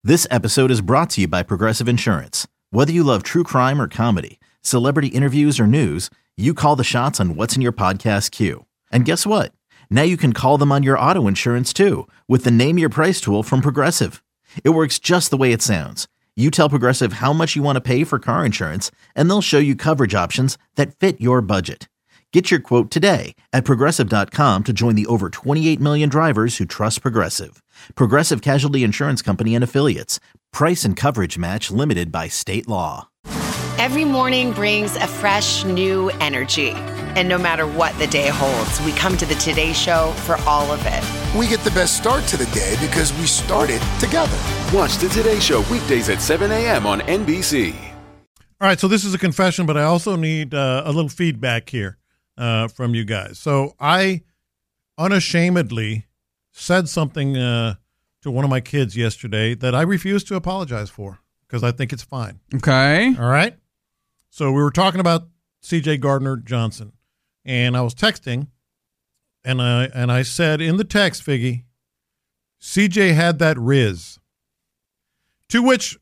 This episode is brought to you by Progressive Insurance. Whether you love true crime or comedy, celebrity interviews or news, you call the shots on what's in your podcast queue. And guess what? Now you can call them on your auto insurance too with the Name Your Price tool from Progressive. It works just the way it sounds. You tell Progressive how much you want to pay for car insurance, and they'll show you coverage options that fit your budget. Get your quote today at Progressive.com to join the over 28 million drivers who trust Progressive. Progressive Casualty Insurance Company and Affiliates. Price and coverage match limited by state law. Every morning brings a fresh, new energy. And no matter what the day holds, we come to the Today Show for all of it. We get the best start to the day because we started together. Watch the Today Show weekdays at 7 a.m. on NBC. All right, so this is a confession, but I also need a little feedback here from you guys. So I unashamedly said something to one of my kids yesterday that I refuse to apologize for because I think it's fine. Okay. All right? So we were talking about C.J. Gardner-Johnson, and I was texting, and I said in the text, Figgy, C.J. had that Riz. To which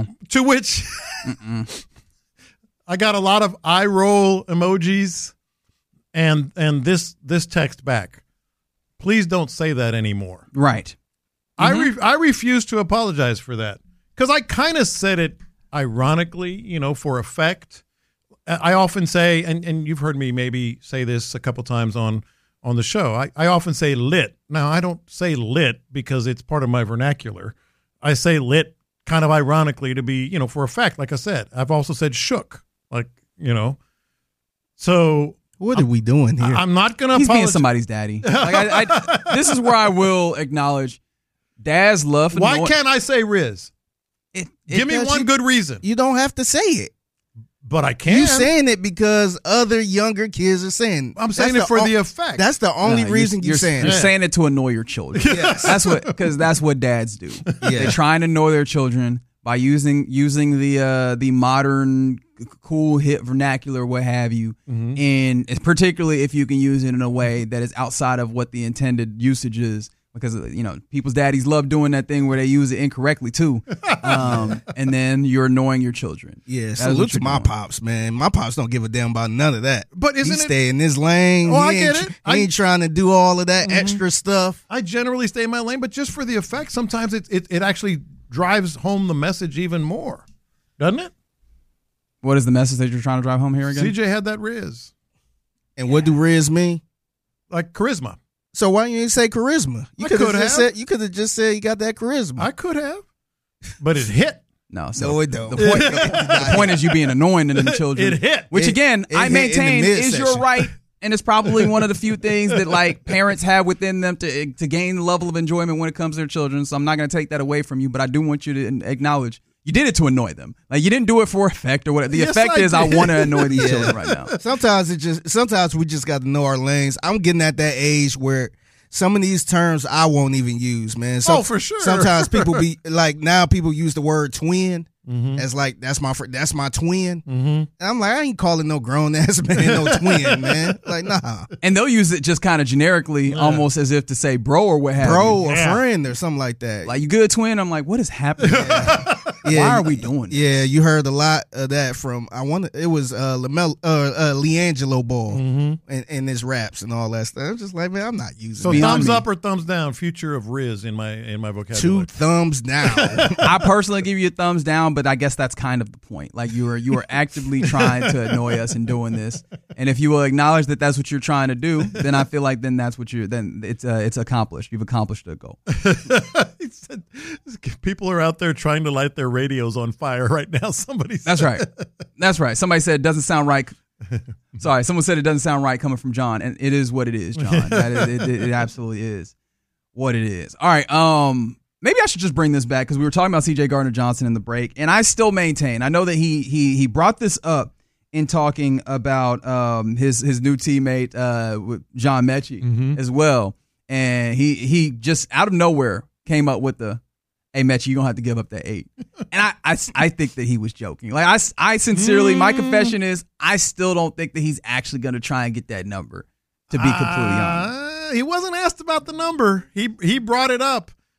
I got a lot of eye roll emojis and this text back. Please don't say that anymore. Right. Mm-hmm. I refuse to apologize for that because I kind of said it ironically, for effect. I often say, and you've heard me maybe say this a couple times on the show, I often say lit. Now, I don't say lit because it's part of my vernacular. I say lit kind of ironically to be, for effect, like I said. I've also said shook, So what are we doing here? I'm not going to apologize. He's being somebody's daddy. This is where I will acknowledge dad's love. Why can't I say Riz? Give me one good reason. You don't have to say it. But I can. You're saying it because other younger kids are saying. I'm saying it for the effect. That's the only reason you're saying it. You're saying it to annoy your children. Yes. That's what dads do. Yeah. They try and annoy their children by using the modern cool hip vernacular, what have you, and particularly if you can use it in a way that is outside of what the intended usage is. Because, people's daddies love doing that thing where they use it incorrectly, too. And then you're annoying your children. Yeah, salute to my pops, man. My pops don't give a damn about none of that. But isn't he stay in his lane. Oh, I get it. He ain't trying to do all of that extra stuff. I generally stay in my lane, but just for the effect, sometimes it actually drives home the message even more. Doesn't it? What is the message that you're trying to drive home here again? CJ had that Riz. And what do Riz mean? Like charisma. So why didn't you say charisma? You could have just said you got that charisma. I could have, but it hit. No, it don't. The point is you being annoying to the children. It hit. Which again, I maintain is your right, and it's probably one of the few things that parents have within them to gain the level of enjoyment when it comes to their children. So I'm not going to take that away from you, but I do want you to acknowledge you did it to annoy them. Like you didn't do it for effect or whatever. The effect is I want to annoy these children right now. Sometimes we just got to know our lanes. I'm getting at that age where some of these terms I won't even use, man. For sure. Sometimes people be like, now people use the word twin as like that's my twin. And I'm like, I ain't calling no grown ass man no twin, man. Like, nah. And they'll use it just kind of generically, almost as if to say bro or what have you. Bro or friend or something like that. Like, you good, twin? I'm like, what is happening? Why are we doing this? Yeah, you heard a lot of that from it was LiAngelo Ball and his raps and all that stuff. I'm just like, man, I'm not using it. So thumbs up or thumbs down, future of Riz in my vocabulary. 2 thumbs down. I personally give you a thumbs down, but I guess that's kind of the point. Like you are actively trying to annoy us in doing this. And if you will acknowledge that that's what you're trying to do, then I feel like then it's accomplished. You've accomplished the goal. He said, people are out there trying to light their radios on fire right now. That's right. Somebody said it doesn't sound right. Sorry, someone said it doesn't sound right coming from John, and it is what it is, John. It absolutely is what it is. All right, maybe I should just bring this back because we were talking about C.J. Gardner-Johnson in the break, and I still maintain. I know that he brought this up in talking about his new teammate with John Mechie as well, and he just out of nowhere came up with the, hey, Mechie, you're going to have to give up that 8. And I think that he was joking. Like, I sincerely, my confession is, I still don't think that he's actually going to try and get that number, to be completely honest. He wasn't asked about the number. He brought it up.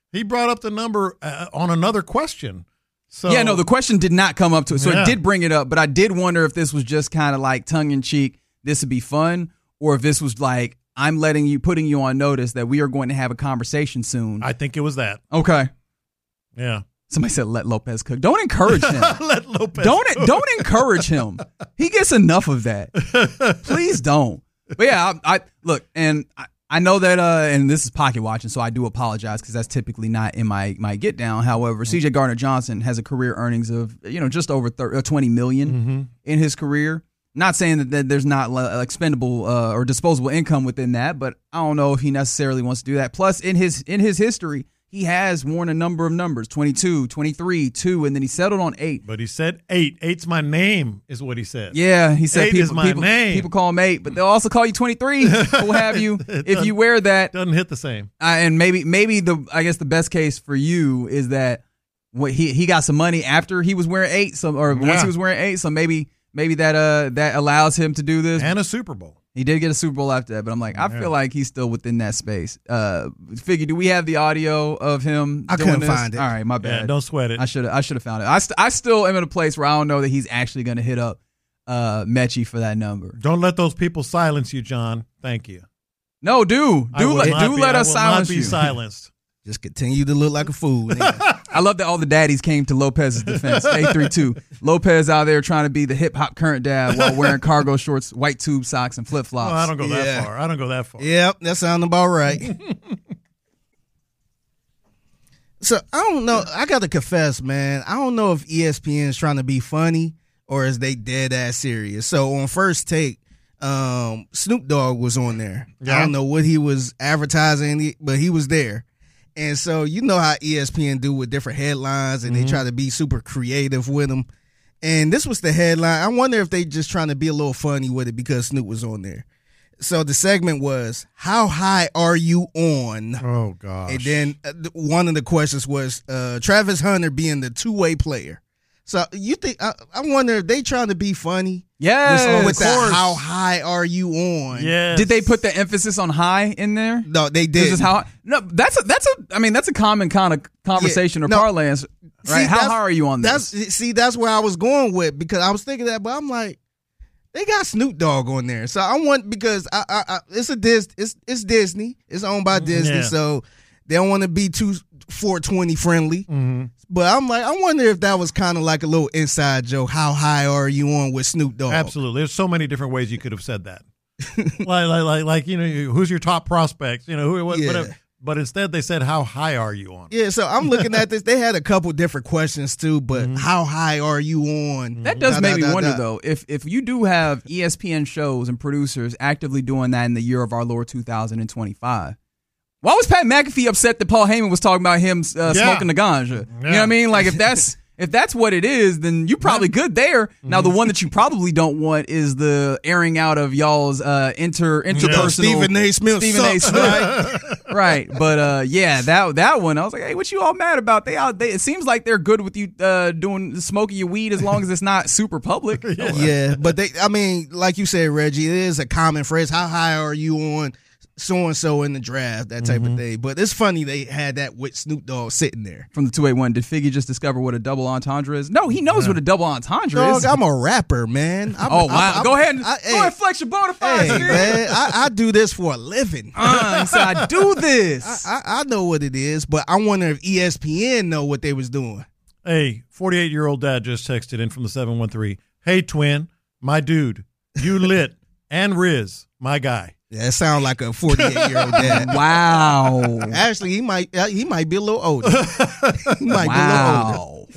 He brought up the number on another question. So yeah, no, the question did not come up to it. So Yeah. it did bring it up, but I did wonder if this was just kind of like tongue in cheek, this would be fun, or if this was like, I'm putting you on notice that we are going to have a conversation soon. I think it was that. Okay. Yeah. Somebody said, let Lopez cook. Don't encourage him. Let Lopez. Don't encourage him. He gets enough of that. Please don't. But yeah, I look, and I know that, and this is pocket watching, so I do apologize because that's typically not in my get down. However, C.J. Gardner-Johnson has a career earnings of just over $20 million in his career. Not saying that there's not expendable or disposable income within that, but I don't know if he necessarily wants to do that. Plus, in his history, he has worn a number of numbers, 22, 23, 2, and then he settled on 8. But he said 8. 8's my name, is what he said. Yeah, he said 8 is my name. People call him 8, but they'll also call you 23 or what have you if you wear that. Doesn't hit the same. And maybe the best case for you is that he got some money after he was wearing 8, once he was wearing 8, so maybe that allows him to do this. And a Super Bowl. He did get a Super Bowl after that, but I'm like, I feel like he's still within that space. Figure, do we have the audio of him? I doing couldn't this? find it. All right, my bad. Yeah, don't sweat it. I should have found it. I still am in a place where I don't know that he's actually going to hit up Mechie for that number. Don't let those people silence you, John. Thank you. No, do let us silence I will not be you. silenced. Just continue to look like a fool. nigga. I love that all the daddies came to Lopez's defense. 832. Lopez out there trying to be the hip hop current dad while wearing cargo shorts, white tube socks, and flip flops. Well, I don't go Yeah. that far. Yep, that sounds about right. So I don't know. I got to confess, man. I don't know if ESPN is trying to be funny or is they dead ass serious. So on First Take, Snoop Dogg was on there. Yeah. I don't know what he was advertising, but he was there. And so you know how ESPN do with different headlines, and they try to be super creative with them. And this was the headline. I wonder if they just trying to be a little funny with it because Snoop was on there. So the segment was, how high are you on? Oh, gosh. And then one of the questions was Travis Hunter being the two-way player. So you think I wonder if they trying to be funny? Yes, with of that, course. how high are you on? Yes. Did they put the emphasis on high in there? No, they This did. is how. No, that's a common kind of conversation or no. parlance, right? See, How that's- high are you on this? That's where I was going with, because I was thinking that, but I'm like, they got Snoop Dogg on there, so I want, because it's it's Disney, it's owned by Disney, Yeah. so they don't want to be too 420 friendly. Mm-hmm. But I'm like, I wonder if that was kind of like a little inside joke. How high are you on with Snoop Dogg? Absolutely. There's so many different ways you could have said that. like who's your top prospects? Who it was, Yeah. whatever. But instead they said, how high are you on? Yeah, so I'm looking at this. They had a couple different questions too, but Mm-hmm. how high are you on? That does Da, make da, me da, wonder, da. though, if you do have ESPN shows and producers actively doing that in the year of our Lord 2025, why was Pat McAfee upset that Paul Heyman was talking about him smoking the ganja? You know what I mean? Like, if that's what it is, then you're probably good there. Now, the one that you probably don't want is the airing out of y'all's interpersonal. Stephen A. Smith Stephen A. sucks, Smith. Right. But yeah, that one, I was like, hey, what you all mad about? It seems like they're good with you smoking your weed as long as it's not super public. Yeah, but like you said, Reggie, it is a common phrase. How high are you on so-and-so in the draft, that type of thing. But it's funny they had that with Snoop Dogg sitting there. From the 281, did Figgy just discover what a double entendre is? No, he knows what a double entendre Dog, is. I'm a rapper, man. Wow. Go ahead and flex your bona fides, Hey, Figgy. man, I do this for a living. He said, I do this. I know what it is, but I wonder if ESPN know what they was doing. Hey, 48-year-old dad just texted in from the 713. Hey, twin, my dude, you lit, and Riz, my guy. Yeah, it sounds like a 48-year-old dad. Wow. Actually, he might be a little older. He might be a little older.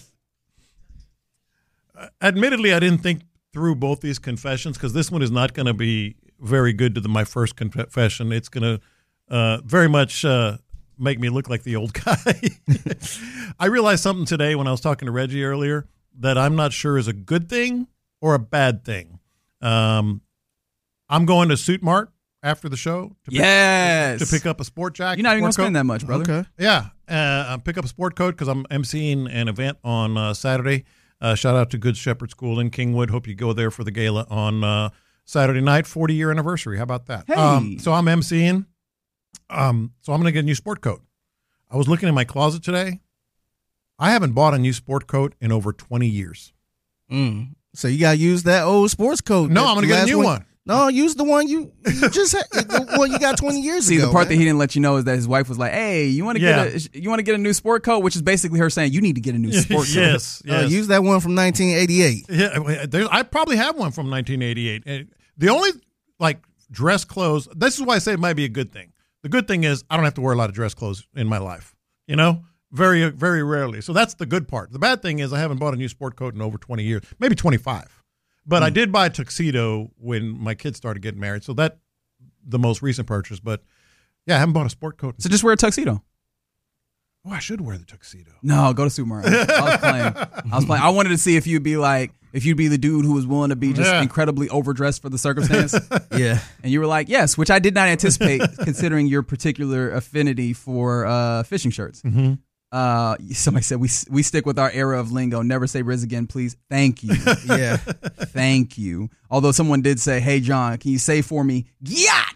Admittedly, I didn't think through both these confessions because this one is not going to be very good to my first confession. It's going to very much make me look like the old guy. I realized something today when I was talking to Reggie earlier that I'm not sure is a good thing or a bad thing. I'm going to Suit Mart after the show to pick up a sport jacket. You're not even going to sport spend coat. that much, brother. Okay. Yeah, pick up a sport coat because I'm emceeing an event on Saturday. Shout out to Good Shepherd School in Kingwood. Hope you go there for the gala on Saturday night, 40-year anniversary. How about that? Hey. So I'm emceeing. So I'm going to get a new sport coat. I was looking in my closet today. I haven't bought a new sport coat in over 20 years. So you got to use that old sports coat. No, I'm going to get a new one. No, use the one you just had, the one you got 20 years ago. See, the part man. that he didn't let you know is that his wife was like, "Hey, you want to get a new sport coat?" Which is basically her saying, "You need to get a new sport coat." Yes. Use that one from 1988. Yeah, I probably have one from 1988. And the only dress clothes. This is why I say it might be a good thing. The good thing is I don't have to wear a lot of dress clothes in my life. Very, very rarely. So that's the good part. The bad thing is I haven't bought a new sport coat in over 20 years, maybe 25. But I did buy a tuxedo when my kids started getting married. So that's the most recent purchase. But, yeah, I haven't bought a sport coat. So just wear a tuxedo. Oh, I should wear the tuxedo. No, go to supermarket. I was playing. I wanted to see if you'd be the dude who was willing to be just incredibly overdressed for the circumstance. Yeah. And you were like, yes, which I did not anticipate considering your particular affinity for fishing shirts. Mm-hmm. Somebody said we stick with our era of lingo. Never say Riz again, please. Thank you. Yeah. Thank you. Although someone did say, "Hey John, can you say for me, yacht?"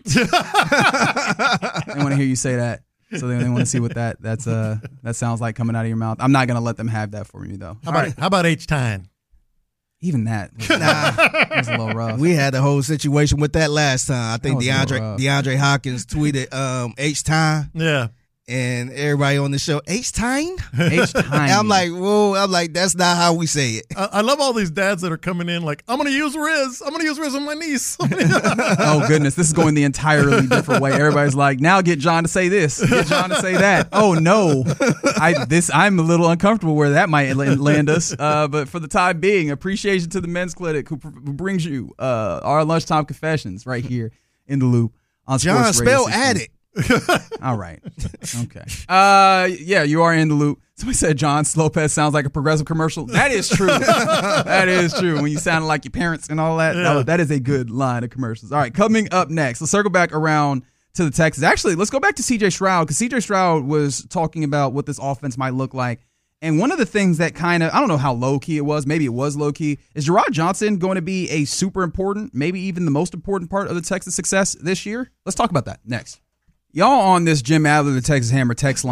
They want to hear you say that, so they want to see what that sounds like coming out of your mouth. I'm not gonna let them have that for me though. How about H-Time? Even that was a little rough. We had a whole situation with that last time. I think That was DeAndre Hopkins tweeted H-Time. Yeah. And everybody on the show, H-Time? H-Time. And I'm like, whoa. I'm like, that's not how we say it. I love all these dads that are coming in like, I'm going to use Riz. I'm going to use Riz on my niece. Oh, goodness. This is going the entirely different way. Everybody's like, now get John to say this. Get John to say that. Oh, no. I'm a little uncomfortable where that might land us. But for the time being, appreciation to the Men's Clinic who brings you our Lunchtime Confessions right here in the Loop on John, Sports Radio spell 16. addict. All right. Okay. Yeah, you are in the loop. Somebody said John Lopez sounds like a Progressive commercial. That is true. That is true. When you sound like your parents and all that. Yeah. That is a good line of commercials. All right, coming up next, let's circle back around to the Texans. Actually, let's go back to C.J. Stroud, because C.J. Stroud was talking about what this offense might look like. And one of the things that I don't know how low-key it was, maybe it was low-key, is Gerard Johnson going to be a super important, maybe even the most important part of the Texas success this year? Let's talk about that next. Y'all on this Jim Adler, the Texas Hammer text line.